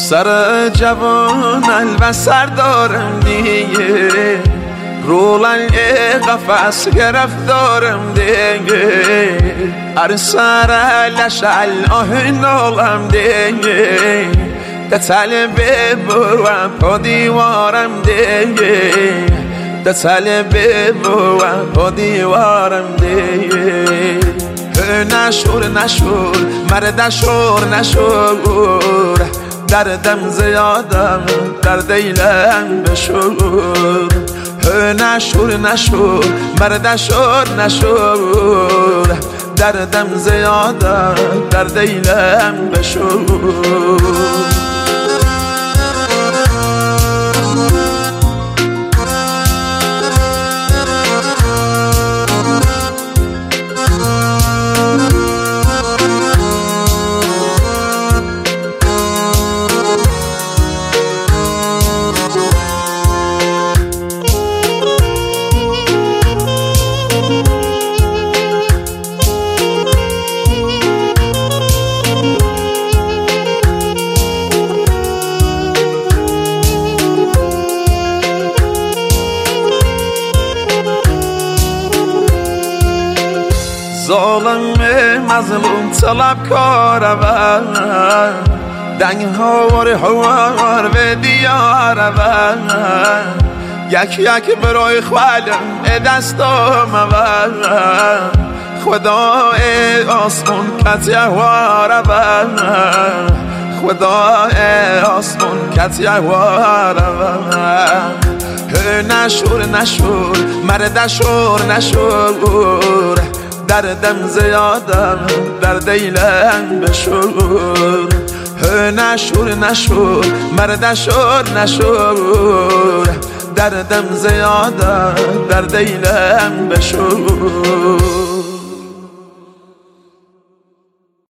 سر جوان البسر دارم دیگه، رولن قفص گرفتارم دیگه، هر سر لشل آهن آلم دیگه، ده طلبه بوم پا دیوارم دیگه، ده طلبه بوم پا دیوارم دیگه. نشور نشور مرد شور نشور، دردم زیادم در دیلم بشور. نشور نشور مرد شور نشور، دردم زیادم در دیلم بشور. ظالم مظلوم طلبکارم، دنگ هاوار هوار به دیارم، یک یک برای خالم دستام خدای آسمون کتیوارم، خدای آسمون کتیوارم. نشور نشور مرد شور نشور، دردم زیادم در دیلم بشور. نشور نشور مرد شور نشور، دردم زیادم در دیلم بشور.